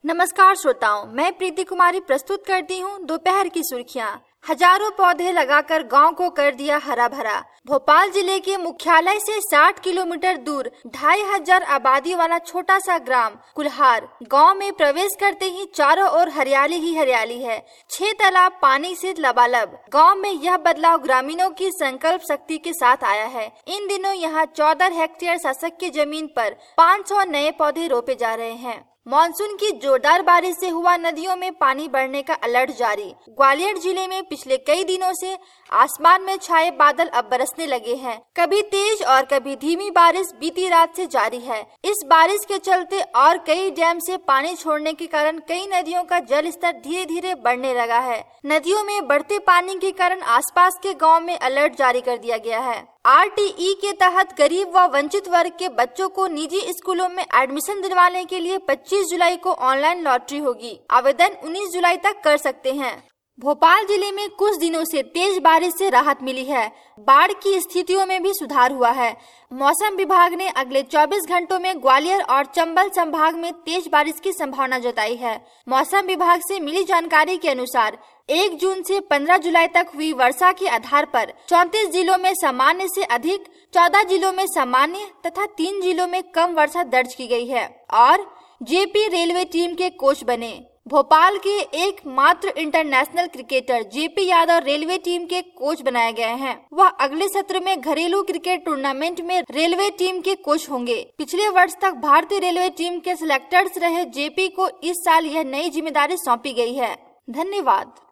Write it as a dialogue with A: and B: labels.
A: नमस्कार श्रोताओं, मैं प्रीति कुमारी प्रस्तुत करती हूँ दोपहर की सुर्खियाँ। हजारों पौधे लगाकर गांव को कर दिया हरा भरा। भोपाल जिले के मुख्यालय से 60 किलोमीटर दूर 2500 आबादी वाला छोटा सा ग्राम कुल्हार गांव में प्रवेश करते ही चारों ओर हरियाली ही हरियाली है। 6 तालाब पानी से लबालब। गांव में यह बदलाव ग्रामीणों की संकल्प शक्ति के साथ आया है। इन दिनों यहाँ 14 हेक्टेयर शासकीय जमीन पर 500 नए पौधे रोपे जा रहे हैं। मानसून की जोरदार बारिश से हुआ नदियों में पानी बढ़ने का अलर्ट जारी। ग्वालियर जिले में पिछले कई दिनों से आसमान में छाए बादल अब बरसने लगे हैं। कभी तेज और कभी धीमी बारिश बीती रात से जारी है। इस बारिश के चलते और कई डैम से पानी छोड़ने के कारण कई नदियों का जल स्तर धीरे धीरे बढ़ने लगा है। नदियों में बढ़ते पानी के कारण आसपास के गाँव में अलर्ट जारी कर दिया गया है। RTE के तहत गरीब व वंचित वर्ग के बच्चों को निजी स्कूलों में एडमिशन दिलवाने के लिए 25 जुलाई को ऑनलाइन लॉटरी होगी। आवेदन 19 जुलाई तक कर सकते हैं। भोपाल जिले में कुछ दिनों से तेज बारिश से राहत मिली है। बाढ़ की स्थितियों में भी सुधार हुआ है। मौसम विभाग ने अगले 24 घंटों में ग्वालियर और चंबल संभाग में तेज बारिश की संभावना जताई है। मौसम विभाग से मिली जानकारी के अनुसार 1 जून से 15 जुलाई तक हुई वर्षा के आधार पर 34 जिलों में सामान्य से अधिक, 14 जिलों में सामान्य तथा 3 जिलों में कम वर्षा दर्ज की गई है और जेपी रेलवे टीम के कोच बने। भोपाल के एकमात्र international cricketer JP Yadav railway team के कोच बनाए गए हैं। वह अगले सत्र में घरेलू क्रिकेट टूर्नामेंट में रेलवे टीम के कोच होंगे। पिछले वर्ष तक भारतीय रेलवे टीम के सिलेक्टर्स रहे जेपी को इस साल यह नई जिम्मेदारी सौंपी गई है। धन्यवाद।